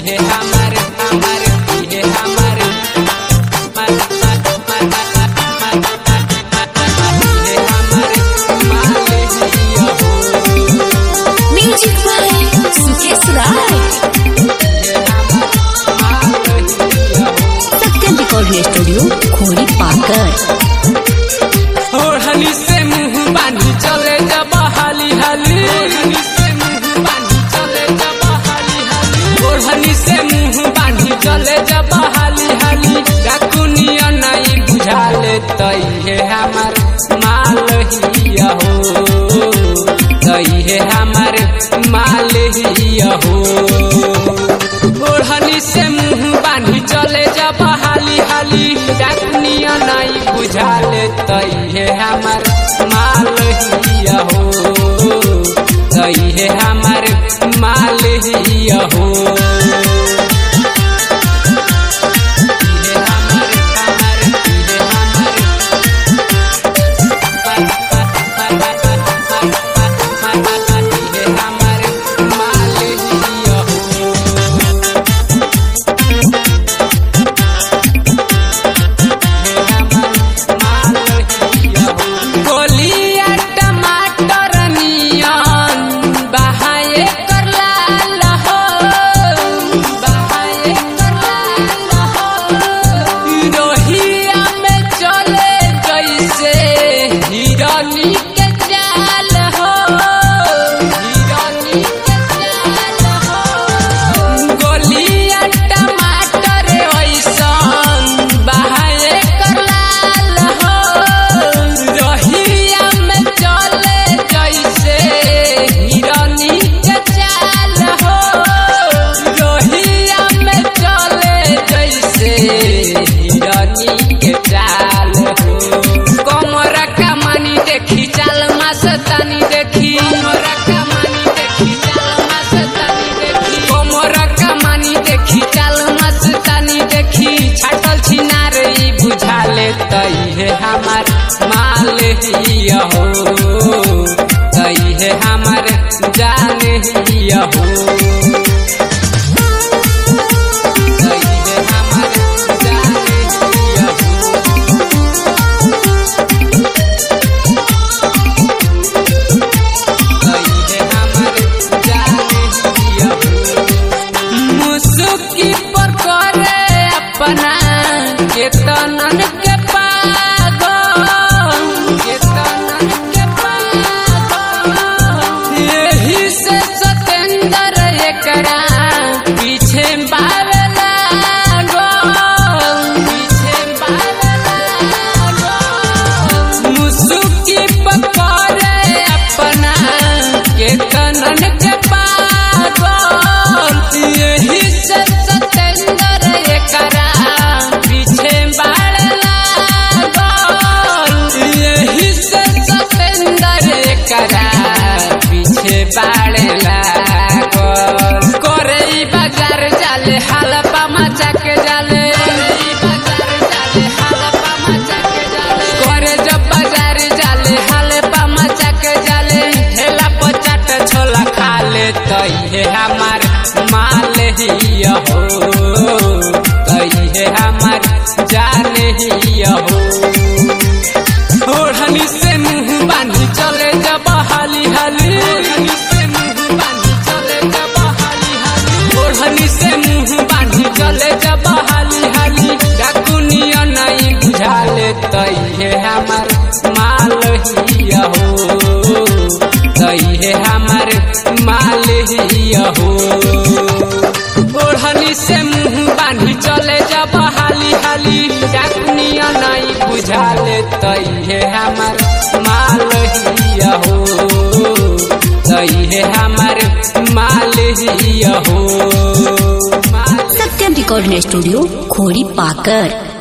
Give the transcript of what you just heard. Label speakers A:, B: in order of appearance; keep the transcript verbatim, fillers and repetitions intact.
A: ये हमारे हमारे ये हमारे ये हमारे माले हिया हो
B: music by Sukesh Rai Satyam recording studio खोरी पाकर
A: ओढ़नी से मुंह बांधी चले जब हाली हाली ओढ़नी से मुंह बांधी चले जब हाली हाली ओढ़नी से मुंह बांधी चले जब हाली हाली डाकुनिया नहीं बुझाले तई है हमार माल हिया हो तई है हमार माल हिया हो ओढ़नी से मुंह बांधी चले जब हाली हाली डाकुनिया नहीं बुझाले तई है हमार माल हिया हो तई है हमार माल हिया हो ये हमारे हमारे ये हमारे ये हमारे माल हिया हो गोलिया टमाटर नियन बहाए कर लाल हो बहाए कर लाल हो रोहिया में चले जैसे हिरनी के चाल हो हिरनी के चाल हो गोलिया टमाटर ऐसन बहाए कर लाल हो रोहिया में चले जैसे हिरनी के चाल हो रोहिया में चले जैसे हिरनी के चाल हो कमर कमानी देखी चाल मस्तानी देखी कमर कमानी देखी चाल मस्तानी देखी कमर कमानी देखी चाल मस्तानी देखी छाटल छिनार ई बुझाले तई है हमार माल हिया हो तई है हमार जान हिया हो तई है हमार जान हिया हो तई है हमार जान हिया हो मुसुकी पर करे अपना केतनन के पागल केतनन के पागल यही से सतेंद्र एकरा पीछे बावे लागल पीछे बावे लागल मुसुकी पर करे अपना केतनन के पागल यही से सतेंद्र एकरा पीछे बाड़ लागल यही से सतेंद्र एकरा पीछे बाड़ लागल करे ई बाजार जाले हालपा मचा के जाले ई बाजार जाले हालपा मचा के जाले करे जब बाजार जाले हालपा मचा के जाले ठेला पर चाट छोला खा ले तई है हमार माल हिया हो तई है हमार जान हिया हो ओढ़नी से मुंह बांधी चले जब हाली हाली ओढ़नी से मुंह बांधी चले जब हाली हाली ओढ़नी से मुंह बांधी चले जब हाली हाली डाकुनिया नहीं बुझाले तई है हमार माल हिया हो तई है हमार माल हिया हो ओढ़नी से मुंह बांधी चले जब हाली हाली डाकुनिया नहीं बुझाले तई है हमार माल हिया हो तई है हमार माल हिया हो
B: सत्यम रिकॉर्डिंग स्टूडियो खोरी पाकर।